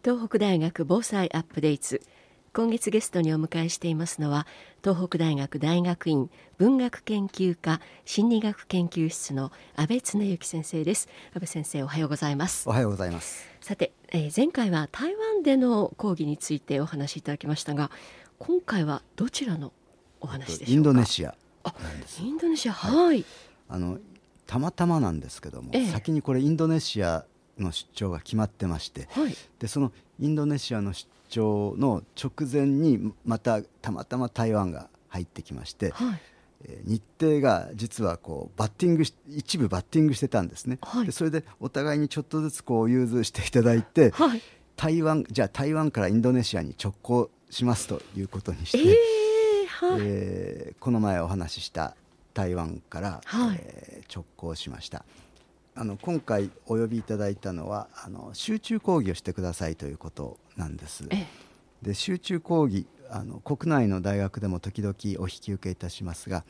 東北大学防災アップデート。今月ゲストにお迎えしていますのは、東北大学大学院文学研究科心理学研究室の安倍恒之先生です。安倍先生、おはようございます。 おはようございます。 さて、前回は台湾での講義についてお話しいただきましたが、今回はどちらのお話でしょうか。 インドネシアなんです。 インドネシア、はい、 たまたまなんですけども、先にこれインドネシアの出張が決まってまして、 はい、 でそのインドネシアの出張の直前にまたたまたま台湾が入ってきまして、 はい、 日程が実はこう一部バッティングしてたんですね、 はい、 でそれでお互いにちょっとずつこう融通していただいて、 はい、 台湾からインドネシアに直行しますということにして、 はい、 この前お話しした台湾から、 はい、 直行しました。今回お呼びいただいたのは集中講義をしてくださいということなんです。で集中講義国内の大学でも時々お引き受けいたしますが、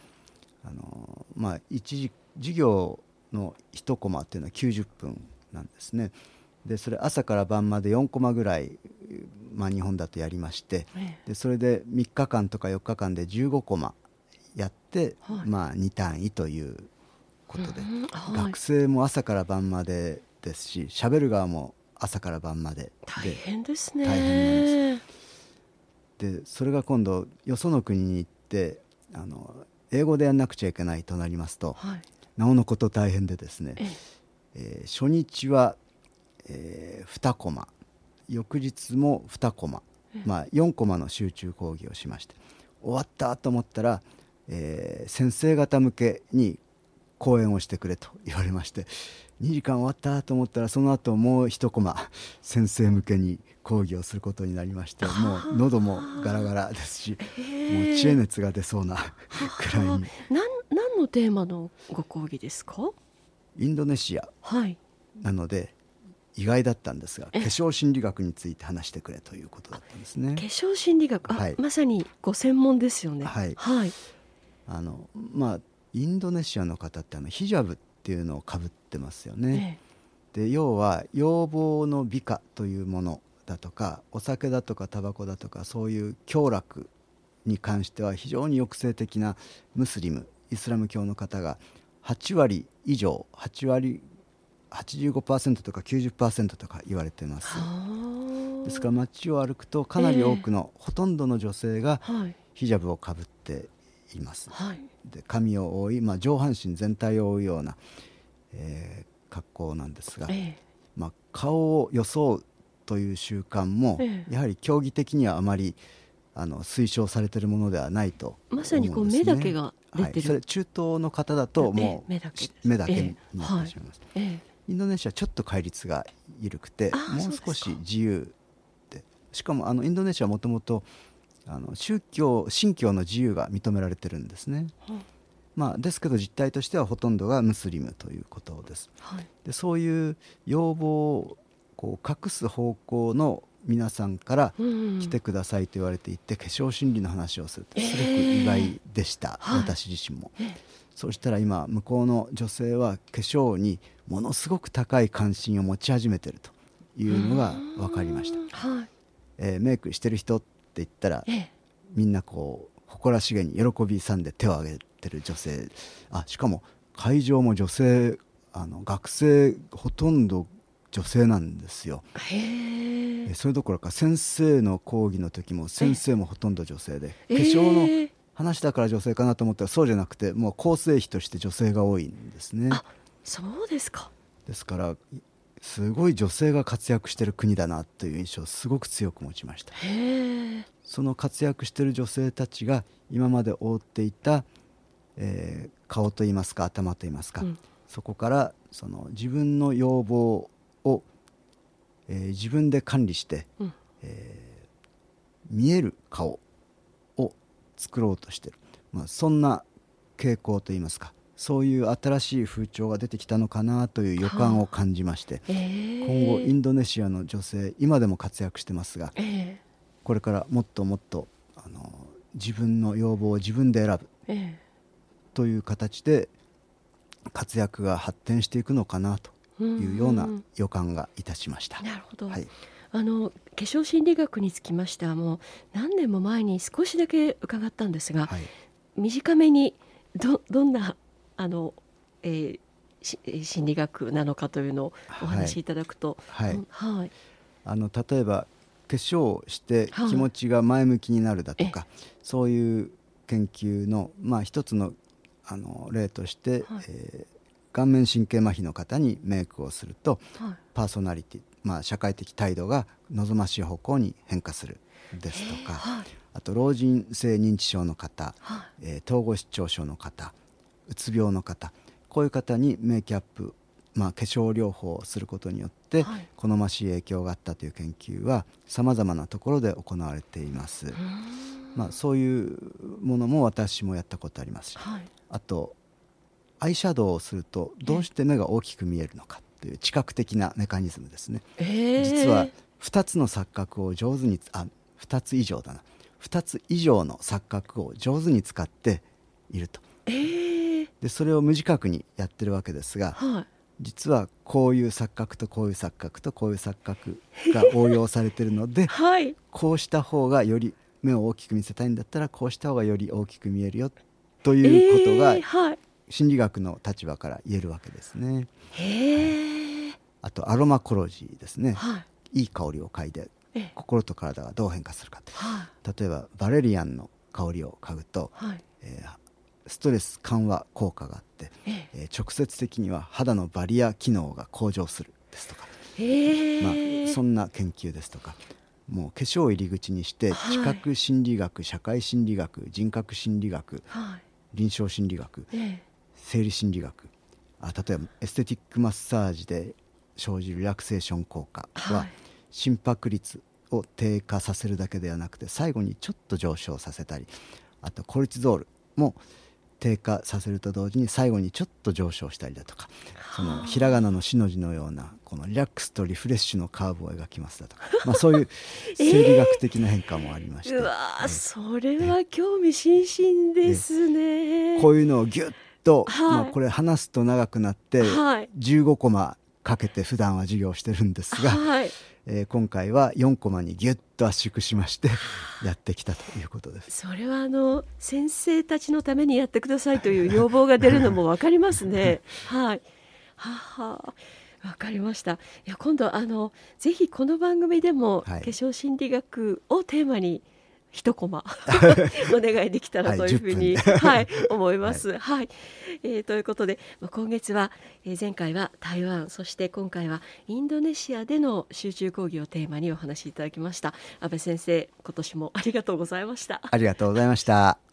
一授業の1コマというのは90分なんですね。でそれ朝から晩まで4コマぐらい、日本だとやりまして、でそれで3日間とか4日間で15コマやって、2単位ということで、学生も朝から晩までですし、喋る側も朝から晩まで大変ですね。 大変なんです。でそれが今度よその国に行って英語でやんなくちゃいけないとなりますと、なおのこと大変でですね、初日は、2コマ、翌日も2コマ、4コマの集中講義をしまして、終わったと思ったら、先生方向けに講演をしてくれと言われまして、2時間終わったと思ったらその後もう1コマ先生向けに講義をすることになりまして、もう喉もガラガラですし、もう知恵熱が出そうなくらいに。 何のテーマのご講義ですか。 インドネシアなので、意外だったんですが、化粧心理学について話してくれということだったんですね。 化粧心理学、まさにご専門ですよね。はい、 インドネシアの方ってヒジャブっていうのをかぶってますよね。で要は要望の美化というものだとか、お酒だとかタバコだとか、そういう享楽に関しては非常に抑制的なムスリム、イスラム教の方が8割以上、85% とか 90% とか言われています。ですから街を歩くとかなり多くの、ほとんどの女性がヒジャブをかぶっています。で髪を覆い、上半身全体を覆うような、格好なんですが、顔を装うという習慣も、やはり競技的にはあまり推奨されているものではないと思うんですね。 まさに目だけが出てる、 それ中東の方だともう目だけになってしまいます。インドネシアはちょっと戒律が緩くて、もう少し自由で、しかもインドネシアはもともと信教の自由が認められてるんですね。ですけど実態としてはほとんどがムスリムということです。でそういう要望をこう隠す方向の皆さんから来てくださいと言われていて、化粧心理の話をするってすごく意外でした、私自身も。そうしたら今向こうの女性は化粧にものすごく高い関心を持ち始めているというのが分かりました。メイクしてる人って言ったら、みんなこう誇らしげに喜び勇んで手を挙げてる女性、しかも会場も女性、学生ほとんど女性なんですよ。それどころか先生の講義の時も先生もほとんど女性で、化粧の話だから女性かなと思ったらそうじゃなくて、もう構成比として女性が多いんですね。 そうですか。 ですからすごい女性が活躍している国だなという印象をすごく強く持ちました。その活躍している女性たちが今まで覆っていた、顔といいますか頭といいますか、そこからその自分の要望を、自分で管理して、見える顔を作ろうとしている、そんな傾向といいますか、そういう新しい風潮が出てきたのかなという予感を感じまして、今後インドネシアの女性今でも活躍してますが、これからもっともっと自分の要望を自分で選ぶ、という形で活躍が発展していくのかなというような予感がいたしました。 なるほど。 化粧心理学につきましてはもう何年も前に少しだけ伺ったんですが、はい、短めにどんな心理学なのかというのをお話しいただくと、はいはい、 例えば化粧をして気持ちが前向きになるだとか、そういう研究の、一つの、例として、顔面神経麻痺の方にメイクをすると、パーソナリティ、社会的態度が望ましい方向に変化するですとか、あと老人性認知症の方、統合失調症の方、うつ病の方、こういう方にメイキャップ、化粧療法をすることによって好ましい影響があったという研究はさまざまなところで行われています。そういうものも私もやったことありますし、あとアイシャドウをするとどうして目が大きく見えるのかという知覚的なメカニズムですね。実は2つの錯覚を上手に2つ以上の錯覚を上手に使っていると。でそれを無自覚にやってるわけですが、実はこういう錯覚とこういう錯覚とこういう錯覚が応用されているので、こうした方がより目を大きく見せたいんだったらこうした方がより大きく見えるよということが、心理学の立場から言えるわけですね。あとアロマコロジーですね、いい香りを嗅いで心と体がどう変化するか、例えばバレリアンの香りを嗅ぐと、ストレス緩和効果があって、直接的には肌のバリア機能が向上するですとか、そんな研究ですとか、もう化粧を入り口にして知覚心理学、社会心理学、人格心理学、臨床心理学、生理心理学、例えばエステティックマッサージで生じるリラクセーション効果は、心拍率を低下させるだけではなくて最後にちょっと上昇させたり、あとコルチゾールも低下させると同時に最後にちょっと上昇したりだとか、そのひらがなのしの字のようなこのリラックスとリフレッシュのカーブを描きますだとか、そういう生理学的な変化もありまして、 それは興味津々ですね。 こういうのをギュッと、これ話すと長くなって15コマかけて普段は授業してるんですが、今回は4コマにギュッと圧縮しましてやってきたということです。 それは先生たちのためにやってくださいという要望が出るのも分かりますね。わかりました。いや、今度ぜひこの番組でも化粧心理学をテーマに一コマお願いできたらというふうに、思います。ということで、今月は、前回は台湾、そして今回はインドネシアでの集中講義をテーマにお話しいただきました。安倍先生、今年もありがとうございました。 ありがとうございました。